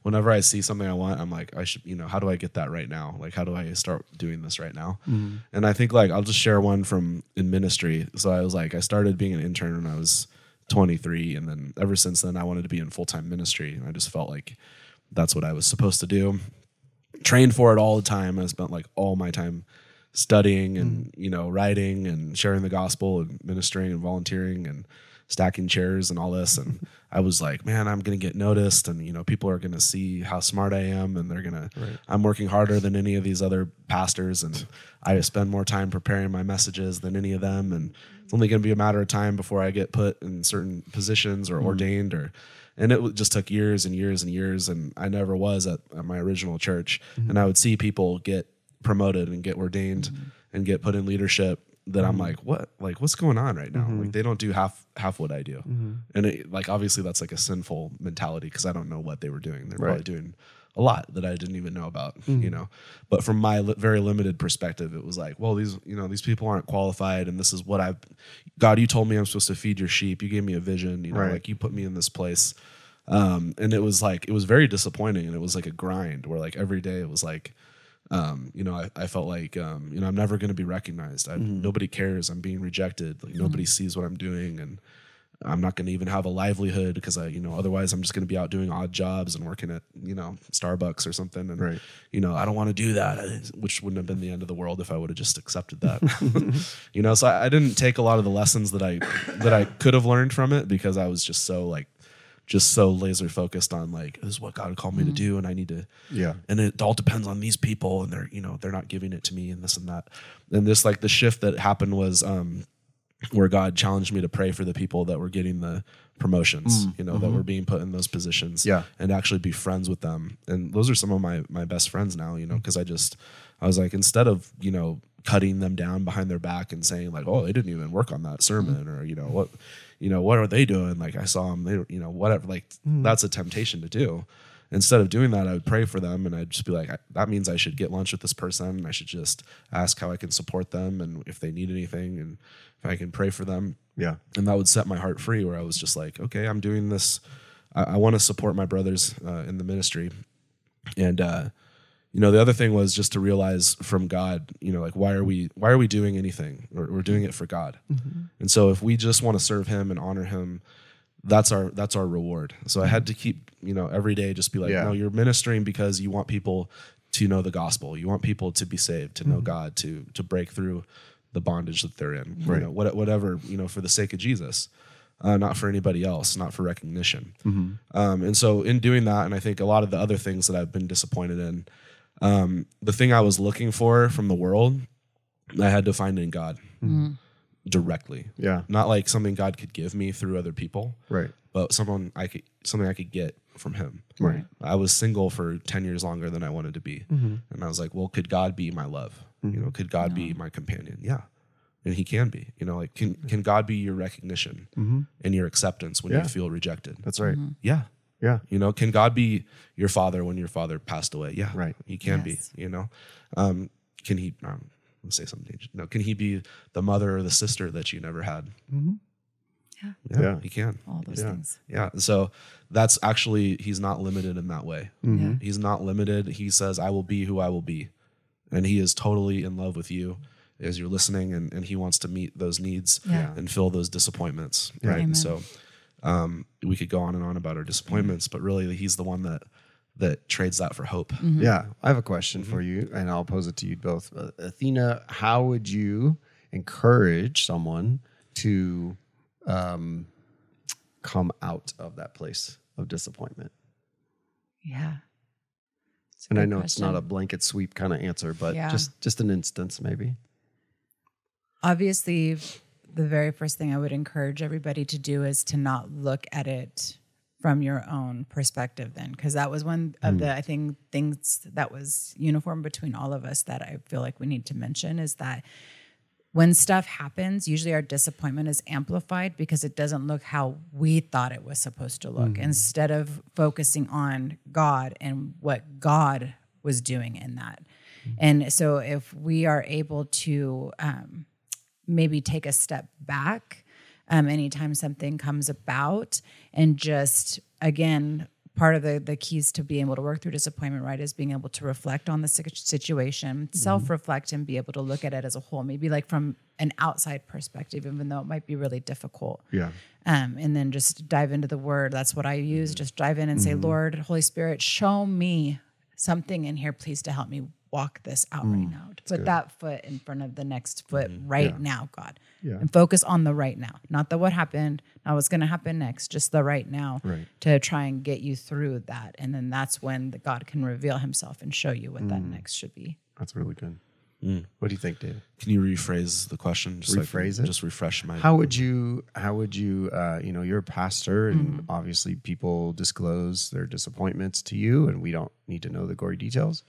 whenever I see something I want, I'm like, I should, you know, how do I get that right now? Like, how do I start doing this right now? Mm-hmm. And I think like, I'll just share one from in ministry. So I was like, I started being an intern when I was twenty-three. And then ever since then I wanted to be in full-time ministry. And I just felt like that's what I was supposed to do. Trained for it all the time. I spent like all my time studying and, mm. you know, writing and sharing the gospel and ministering and volunteering and stacking chairs and all this. And I was like, man, I'm going to get noticed. And, you know, people are going to see how smart I am. And they're going to, right. I'm working harder than any of these other pastors. And I spend more time preparing my messages than any of them. And it's only going to be a matter of time before I get put in certain positions or mm. ordained or, and it just took years and years and years. And I never was at, at my original church. Mm-hmm. And I would see people get promoted and get ordained mm-hmm. and get put in leadership that mm-hmm. I'm like, what, like, what's going on right now? Mm-hmm. Like they don't do half, half what I do. Mm-hmm. And it, like, obviously that's like a sinful mentality because I don't know what they were doing. They're right. probably doing a lot that I didn't even know about, mm-hmm. you know, but from my li- very limited perspective, it was like, well, these, you know, these people aren't qualified. And this is what I've, God, you told me I'm supposed to feed your sheep. You gave me a vision, you know, right. like you put me in this place. Um, and it was like, it was very disappointing and it was like a grind where like every day it was like, um, you know, I, I felt like, um, you know, I'm never going to be recognized. I, mm-hmm. Nobody cares. I'm being rejected. Like mm-hmm. nobody sees what I'm doing and I'm not going to even have a livelihood because I, you know, otherwise I'm just going to be out doing odd jobs and working at, you know, Starbucks or something. And, right. you know, I don't want to do that, which wouldn't have been the end of the world if I would have just accepted that, you know? So I, I didn't take a lot of the lessons that I, that I could have learned from it because I was just so like, just so laser focused on like, this is what God called me mm-hmm. to do. And I need to, yeah. And it all depends on these people and they're, you know, they're not giving it to me and this and that. And this, like the shift that happened was, um, where God challenged me to pray for the people that were getting the promotions, mm, you know, mm-hmm. that were being put in those positions yeah. and actually be friends with them. And those are some of my, my best friends now, you know, cause I just, I was like, instead of, you know, cutting them down behind their back and saying like, oh, they didn't even work on that sermon mm-hmm. or, you know, what, you know, what are they doing? Like I saw them, they, you know, whatever, like mm. that's a temptation to do. Instead of doing that, I would pray for them and I'd just be like, that means I should get lunch with this person. And I should just ask how I can support them and if they need anything and if I can pray for them. Yeah. And that would set my heart free where I was just like, okay, I'm doing this. I, I want to support my brothers uh, in the ministry. And, uh, you know, the other thing was just to realize from God, you know, like, why are we, why are we doing anything? We're, we're doing it for God. Mm-hmm. And so if we just want to serve him and honor him, that's our, that's our reward. So I had to keep, you know, every day just be like, yeah. no, you're ministering because you want people to know the gospel. You want people to be saved, to mm-hmm. know God, to, to break through the bondage that they're in, right. you know, what, whatever, you know, for the sake of Jesus, uh, not for anybody else, not for recognition. Mm-hmm. Um, and so in doing that, and I think a lot of the other things that I've been disappointed in, um, the thing I was looking for from the world, I had to find in God mm-hmm. directly. Yeah. Not like something God could give me through other people, right? But someone I could, something I could get from him. Right. I was single for ten years longer than I wanted to be. Mm-hmm. And I was like, well, could God be my love? Mm-hmm. You know, could God no. be my companion? Yeah. And he can be, you know, like, can, can God be your recognition mm-hmm. and your acceptance when yeah. you feel rejected? That's right. Mm-hmm. Yeah. Yeah. You know, can God be your father when your father passed away? Yeah. Right. He can yes. be, you know, um, can he, um, let's say something. No, can he be the mother or the sister that you never had? Mm-hmm. Yeah. yeah. Yeah. He can. All those yeah. things. Yeah. So that's actually, he's not limited in that way. Mm-hmm. Yeah. He's not limited. He says, I will be who I will be. And he is totally in love with you as you're listening, and, and he wants to meet those needs yeah. and fill those disappointments. Right. Amen. And so um, we could go on and on about our disappointments, mm-hmm. but really he's the one that that trades that for hope. Mm-hmm. Yeah. I have a question mm-hmm. for you, and I'll pose it to you both. Uh, Athena, how would you encourage someone to um, come out of that place of disappointment? Yeah. And I know question. It's not a blanket sweep kind of answer, but yeah. just, just an instance maybe. Obviously, the very first thing I would encourage everybody to do is to not look at it from your own perspective then, because that was one of mm. the, I think, things that was uniform between all of us that I feel like we need to mention is that when stuff happens, usually our disappointment is amplified because it doesn't look how we thought it was supposed to look. Mm-hmm. Instead of focusing on God and what God was doing in that. Mm-hmm. And so if we are able to um, maybe take a step back um, anytime something comes about and just, again, part of the, the keys to being able to work through disappointment, right, is being able to reflect on the si- situation, mm-hmm. self-reflect, and be able to look at it as a whole, maybe like from an outside perspective, even though it might be really difficult. Yeah. Um, and then just dive into the word. That's what I use. Just dive in and mm-hmm. say, Lord, Holy Spirit, show me something in here, please, to help me walk this out mm, right now. To put good. that foot in front of the next foot mm-hmm. right yeah. now, God. Yeah. And focus on the right now. Not the what happened, not what's going to happen next, just the right now right. to try and get you through that. And then that's when the God can reveal himself and show you what mm. that next should be. That's really good. Mm. What do you think, David? Can you rephrase the question? Just rephrase so it. Just refresh my. How would you? How would you? Uh, you know, you're a pastor, and mm-hmm. obviously people disclose their disappointments to you, and we don't need to know the gory details,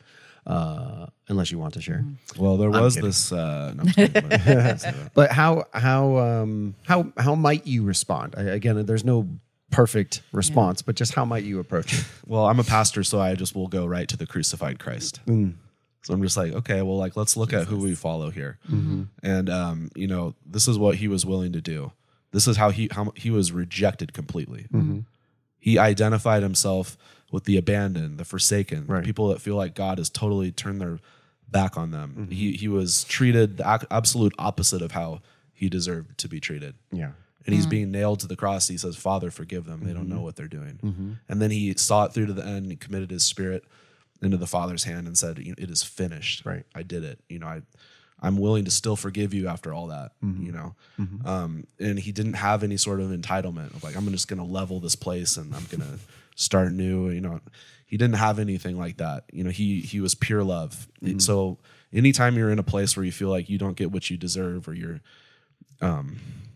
uh, unless you want to share. Mm-hmm. Well, there was this. Uh, no, I'm kidding, but how? How? Um, how? How might you respond? I, again, there's no perfect response, yeah. but just how might you approach it? Well, I'm a pastor, so I just will go right to the crucified Christ. Mm. So I'm just like, okay, well, like, let's look Jesus. at who we follow here. Mm-hmm. And, um, you know, this is what he was willing to do. This is how he how he was rejected completely. Mm-hmm. He identified himself with the abandoned, the forsaken, right. the people that feel like God has totally turned their back on them. Mm-hmm. He he was treated the ac- absolute opposite of how he deserved to be treated. Yeah. And he's mm-hmm. being nailed to the cross. He says, Father, forgive them. They mm-hmm. don't know what they're doing. Mm-hmm. And then he saw it through to the end and committed his spirit into the Father's hand and said, it is finished. Right. I did it. You know, I, I'm willing to still forgive you after all that, mm-hmm. you know? Mm-hmm. Um, and he didn't have any sort of entitlement of like, I'm just going to level this place and I'm going to start new. You know, he didn't have anything like that. You know, he, he was pure love. Mm-hmm. So anytime you're in a place where you feel like you don't get what you deserve, or you're, um,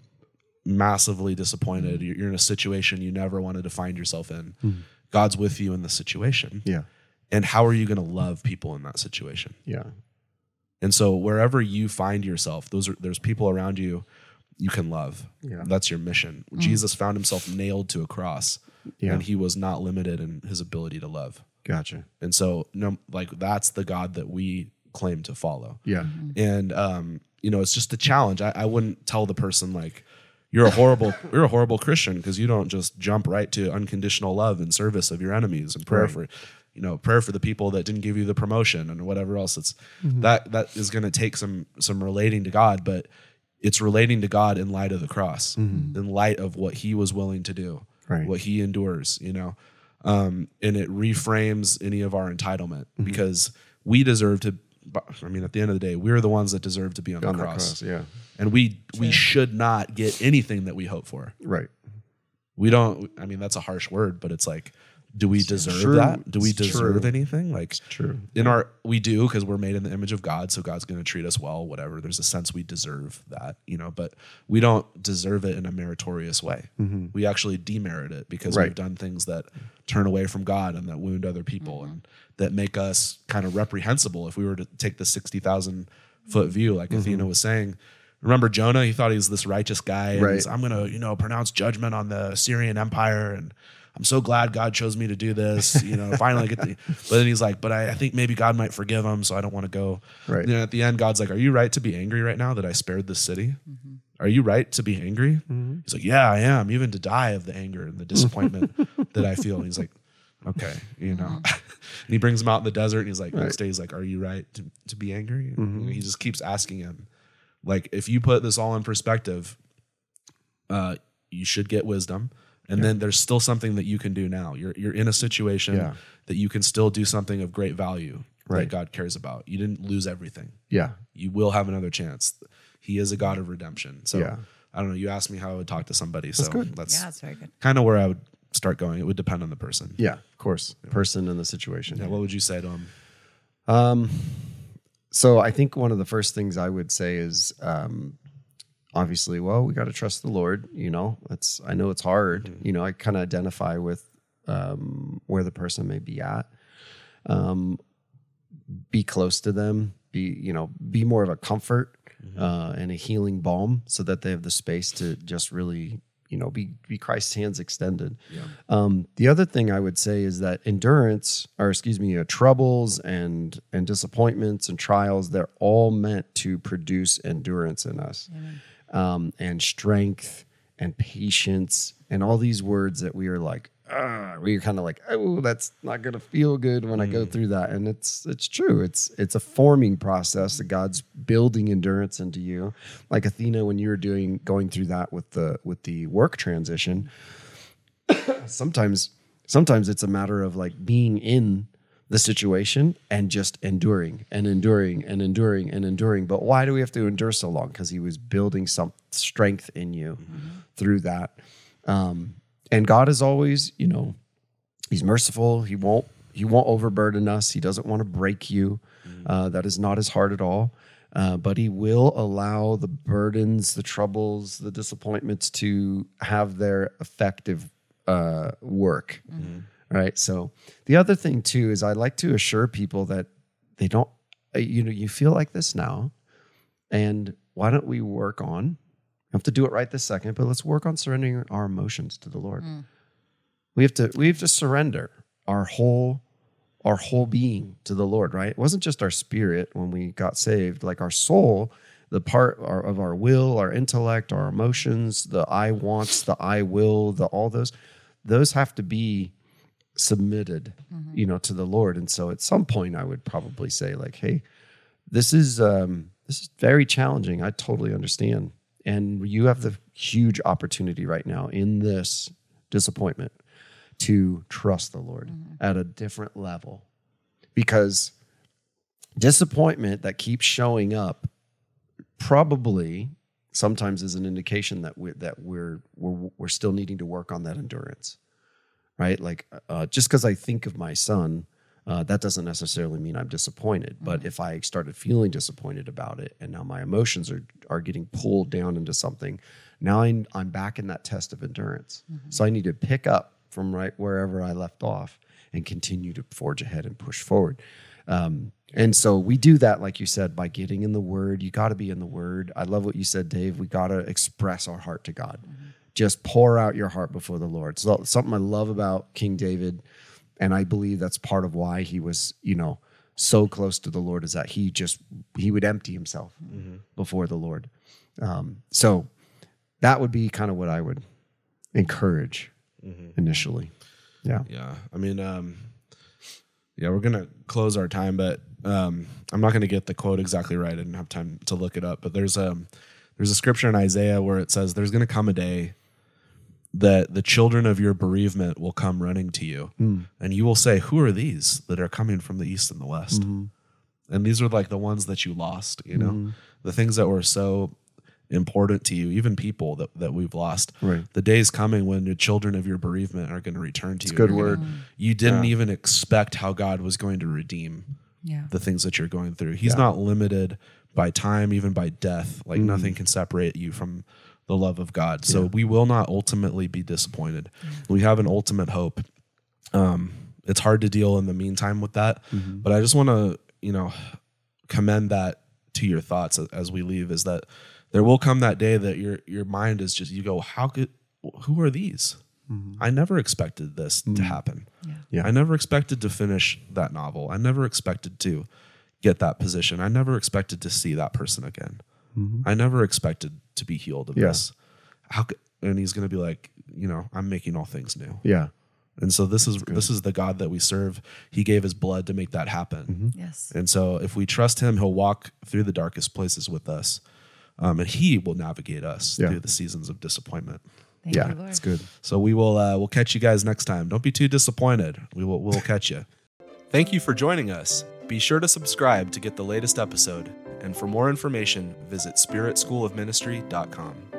massively disappointed, mm-hmm. you're in a situation you never wanted to find yourself in, mm-hmm. God's with you in the situation. Yeah. And how are you going to love people in that situation? Yeah. And so wherever you find yourself, those are, there's people around you you can love. Yeah. That's your mission. Mm. Jesus found himself nailed to a cross, yeah. and he was not limited in his ability to love. Gotcha. And so, no, like, that's the God that we claim to follow. Yeah. Mm-hmm. And, um, you know, it's just a challenge. I, I wouldn't tell the person, like, you're a horrible, you're a horrible Christian because you don't just jump right to unconditional love and service of your enemies and prayer right. for, you know, prayer for the people that didn't give you the promotion and whatever else. It's mm-hmm. that, that is going to take some, some relating to God, but it's relating to God in light of the cross, mm-hmm. in light of what he was willing to do, right. what he endures, you know, um, and it reframes any of our entitlement mm-hmm. because we deserve to, I mean, at the end of the day, we're the ones that deserve to be on, on the cross. The cross. Yeah. And we, True. we should not get anything that we hope for. Right. We don't, I mean, that's a harsh word, but it's like, do we it's deserve true. that? Do we it's deserve true. anything? Like, it's true. In our, we do, because we're made in the image of God. So God's going to treat us well, whatever. There's a sense we deserve that, you know, but we don't deserve it in a meritorious way. Mm-hmm. We actually demerit it because right. we've done things that turn away from God and that wound other people mm-hmm. and that make us kind of reprehensible. If we were to take the sixty thousand foot view, like mm-hmm. Athena was saying, remember Jonah? He thought he was this righteous guy. And right. he's, I'm going to, you know, pronounce judgment on the Syrian Empire. And I'm so glad God chose me to do this. You know, finally get the, but then he's like, but I, I think maybe God might forgive him. So I don't want to go. Right. And then at the end, God's like, are you right to be angry right now that I spared this city? Mm-hmm. Are you right to be angry? Mm-hmm. He's like, yeah, I am, even to die of the anger and the disappointment that I feel. And he's like, okay, you know, mm-hmm. and he brings him out in the desert and he's like, right. next day he's like, are you right to, to be angry? Mm-hmm. And he just keeps asking him, like, if you put this all in perspective, uh, you should get wisdom. And yeah. then there's still something that you can do now. You're you're in a situation yeah. that you can still do something of great value right. that God cares about. You didn't lose everything. Yeah. You will have another chance. He is a God of redemption. So yeah. I don't know. You asked me how I would talk to somebody. That's so good. that's, yeah, that's very good. kind of where I would start going. It would depend on the person. Yeah, of course. Yeah. Person and the situation. Yeah. What would you say to him? Um, so I think one of the first things I would say is, um, obviously, well, we got to trust the Lord. You know, it's, I know it's hard. Mm-hmm. You know, I kind of identify with um, where the person may be at. Um, be close to them. Be, you know, be more of a comfort mm-hmm. uh, and a healing balm, so that they have the space to just really, you know, be be Christ's hands extended. Yeah. Um, the other thing I would say is that endurance, or excuse me, uh, troubles and and disappointments and trials, they're all meant to produce endurance in us. Um, and strength and patience and all these words that we are like, ah, where you're kind of like, oh, that's not going to feel good when I go through that. And it's, it's true. It's, it's a forming process that God's building endurance into you. Like Athena, when you were doing, going through that with the, with the work transition, sometimes, sometimes it's a matter of like being in the situation and just enduring and enduring and enduring and enduring. But why do we have to endure so long? Because he was building some strength in you mm-hmm. through that. Um, and God is always, you know, he's merciful. He won't, he won't overburden us. He doesn't want to break you. Mm-hmm. Uh, that is not his heart at all. Uh, but he will allow the burdens, the troubles, the disappointments to have their effective uh, work. Mm-hmm. Right. So the other thing too is I like to assure people that they don't, you know, you feel like this now, and why don't we work on, you have to do it right this second, but let's work on surrendering our emotions to the Lord. Mm. We have to, we have to surrender our whole, our whole being to the Lord, right? It wasn't just our spirit when we got saved, like our soul, the part of our will, our intellect, our emotions, the I wants, the I will, the, all those, those have to be submitted, mm-hmm. you know, to the Lord. And so at some point I would probably say like, hey, this is, um, this is very challenging. I totally understand. And you have the huge opportunity right now in this disappointment to trust the Lord mm-hmm. at a different level, because disappointment that keeps showing up probably sometimes is an indication that we're, that we're, we're, we're still needing to work on that endurance. Right? Like, uh, just because I think of my son, uh, that doesn't necessarily mean I'm disappointed. Mm-hmm. But if I started feeling disappointed about it, and now my emotions are are getting pulled down into something, now I'm, I'm back in that test of endurance. Mm-hmm. So I need to pick up from right wherever I left off and continue to forge ahead and push forward. Um, and so we do that, like you said, by getting in the Word. You got to be in the Word. I love what you said, Dave. We got to express our heart to God. Mm-hmm. Just pour out your heart before the Lord. So something I love about King David, and I believe that's part of why he was, you know, so close to the Lord, is that he just, he would empty himself mm-hmm. before the Lord. Um, so that would be kind of what I would encourage mm-hmm. initially. Yeah. Yeah. I mean, um, yeah, we're going to close our time, but um, I'm not going to get the quote exactly right. I didn't have time to look it up, but there's a, there's a scripture in Isaiah where it says there's going to come a day that the children of your bereavement will come running to you, mm. and you will say, who are these that are coming from the east and the west? Mm-hmm. And these are like the ones that you lost, you know, mm-hmm. the things that were so important to you, even people that, that we've lost. Right. The day's coming when the children of your bereavement are going to return to it's you. Good word. Gonna, you didn't yeah. even expect how God was going to redeem yeah. the things that you're going through. He's yeah. not limited by time, even by death. Like mm. nothing can separate you from the love of God. So yeah. we will not ultimately be disappointed. Yeah. We have an ultimate hope. Um, it's hard to deal in the meantime with that, mm-hmm. but I just want to, you know, commend that to your thoughts as we leave, is that there will come that day that your, your mind is just, you go, how could, who are these? Mm-hmm. I never expected this mm-hmm. to happen. Yeah. Yeah. I never expected to finish that novel. I never expected to get that position. I never expected to see that person again. Mm-hmm. I never expected to be healed of yeah. this. How could, and he's going to be like, you know, I'm making all things new. Yeah. And so this is this is the God that we serve. He gave his blood to make that happen. Mm-hmm. Yes. And so if we trust him, he'll walk through the darkest places with us. Um, and he will navigate us yeah. through the seasons of disappointment. Thank yeah, you, Lord. It's good. So we will uh, we'll catch you guys next time. Don't be too disappointed. We will we'll catch you. Thank you for joining us. Be sure to subscribe to get the latest episode. And for more information, visit spirit school of ministry dot com.